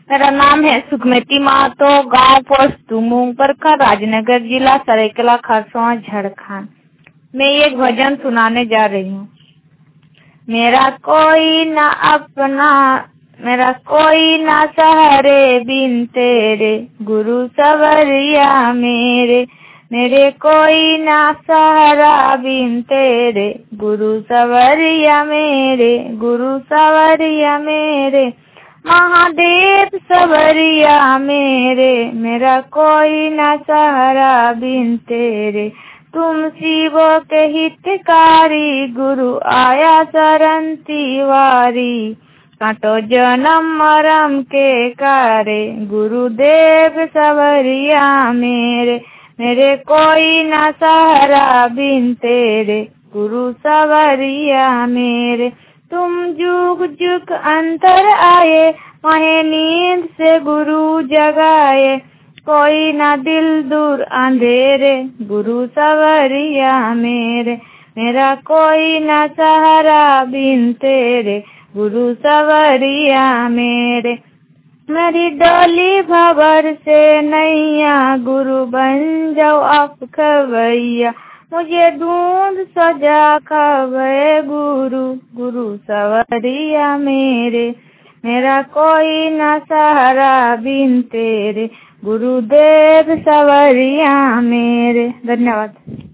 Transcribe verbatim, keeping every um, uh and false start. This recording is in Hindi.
मेरा नाम है सुखमती महतो, गांव पोस्ट मूंग परखा, राजनगर जिला, सरायकेला खरसावां, झारखंड। मैं एक भजन सुनाने जा रही हूँ। मेरा कोई ना अपना, मेरा कोई ना सहारे बिन तेरे, गुरु सवरिया मेरे। मेरे कोई ना सहारा बिन तेरे, गुरु सवरिया मेरे, गुरु सवरिया मेरे। महादेव सवरिया मेरे, मेरा कोई ना सहारा बिन तेरे। तुम शिवो के हितकारी, गुरु आया शरण तिवारी। काटो जन्म मरम के कारे, गुरुदेव सवरिया मेरे। मेरे कोई ना सहारा बिन तेरे, गुरु सवरिया मेरे। तुम जुग जुग अंतर आए, माहे नींद से गुरु जगाए। कोई ना दिल दूर अंधेरे, गुरु सवरिया मेरे। मेरा कोई ना सहारा बिन तेरे, गुरु सवरिया मेरे। मेरी डोली भवर से नैया, गुरु बन जाओ आप खवैया। मुझे दूध सजा खवे गुरु, गुरु सवरिया मेरे। मेरा कोई ना सहारा बिन तेरे, गुरुदेव सवरिया मेरे। धन्यवाद।